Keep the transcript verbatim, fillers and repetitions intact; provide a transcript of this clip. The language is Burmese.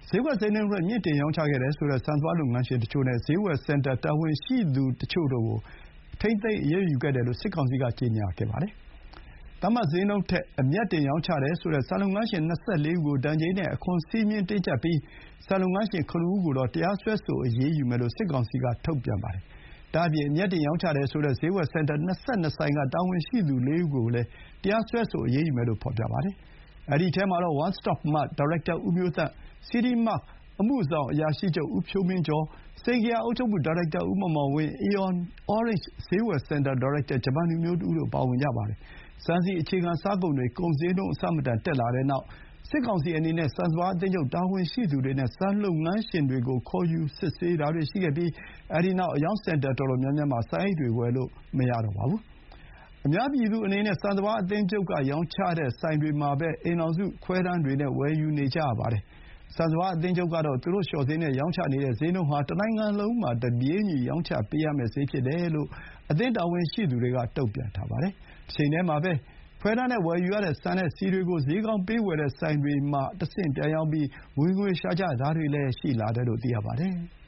ဈေးကွက်စျေးနှုန်းတွေမြင့်တင်ရောင်းချခဲ့တယ်ဆိုတဲ့ဆန်စပါးလုပ်ငန်းရှင်တချို့နဲ့ ဈေးဝယ်စင်တာတာဝန်ရှိသူတချို့တို့ကို ထိန်းသိမ်းအရေးယူခဲ့တယ်လို့ စစ်ကောင်စီက ကြေညာခဲ့ပါတယ်။ သတ်မှတ်စျေးနှုန်းထက် အမြတ်တင်ရောင်းချတယ်ဆိုတဲ့ ဆန်လုပ်ငန်းရှင် ၂၄ ဦးကို ဒဏ်ကြေးနဲ့ အခွန်စည်းမျဉ်းတင်းကျပ်ပြီး ဆန်လုပ်ငန်းရှင် ခုနစ် ဦးကိုတော့ တရားစွဲဆိုအရေးယူမယ်လို့ စစ်ကောင်စီက ထုတ်ပြန်ပါတယ်။ ဒါ့အပြင် အမြတ်တင်ရောင်းချတယ်ဆိုတဲ့ ဈေးဝယ်စင်တာ ၂၂ ဆိုင်က တာဝန်ရှိသူ လေး ဦးကိုလည်း တရားစွဲဆိုအရေးယူမယ်လို့ ဖော်ပြပါတယ်။ အဲဒီထဲမှာတော့ One Stop Mart ဒါရိုက်တာ ဦးမျိုးသန့်၊ City Mark အမှုဆောင်အရာရှိချုပ် ဦးဖြိုးမင်းကျော်၊ စိန်ဂေဟာအုပ်ချုပ်မှုဒါရိုက်တာ ဦးမောင်မောင်ဝင်း၊ Aeon Orange ဈေးဝယ်စင်တာဒါရိုက်တာ ဂျပန်လူမျိုးတဦးတို့ ပါဝင်ကြပါတယ်။ ဆန်ဆီ၊ အခြေခံစားကုန်တွေ ကုန်စျေးနှုန်းအဆမတန်တက်လာတဲ့နောက် စစ်ကောင်စီအနေနဲ့ ဆန်စပါးအသင်းချုပ်တာဝန်ရှိသူတွေနဲ့ ဆန်လုပ်ငန်းရှင်တွေကို ခေါ်ယူစစ်ဆေးတာတွေရှိခဲ့ပြီး အဲဒီနောက် အရောင်းစင်တာအတော်များများမှာ ဆန်အိတ်တွေဝယ်လို့မရတော့ပါဘူး။ အများပြည်သူအနေနဲ့ ဆန်စပါးအသင်းချုပ်ကရောင်းချတဲ့ဆိုင်တွေမှာပဲ အိမ်ထောင်စု ခွဲတမ်းတွေနဲ့ ဝယ်ယူနေကြရပါတယ်။ ဆန်စပါးအသင်းချုပ်ကတော့ သူတို့လျှော်စျေးနဲ့ရောင်းချနေတဲ့စျေးနှုန်းဟာ တနိုင်ငံလုံးမှာ တပြေးညီရောင်းချပေးရမယ့်စျေးဖြစ်တယ်လို့ အသင်းတာဝန်ရှိသူတွေက တုံ့ပြန်ထားပါတယ်။ တချိန်တည်းမှာပဲ ခွဲတမ်းနဲ့ဝယ်ယူရတဲ့ဆန်နဲ့ဆီတွေကို စျေးကောင်းပေးဝယ်တဲ့ဆိုင်တွေမှာတဆင့်ပြန်ရောင်းပြီး ဝင်ငွေရှာကြတာတွေလည်းရှိလာတယ်လို့ သိရပါတယ်။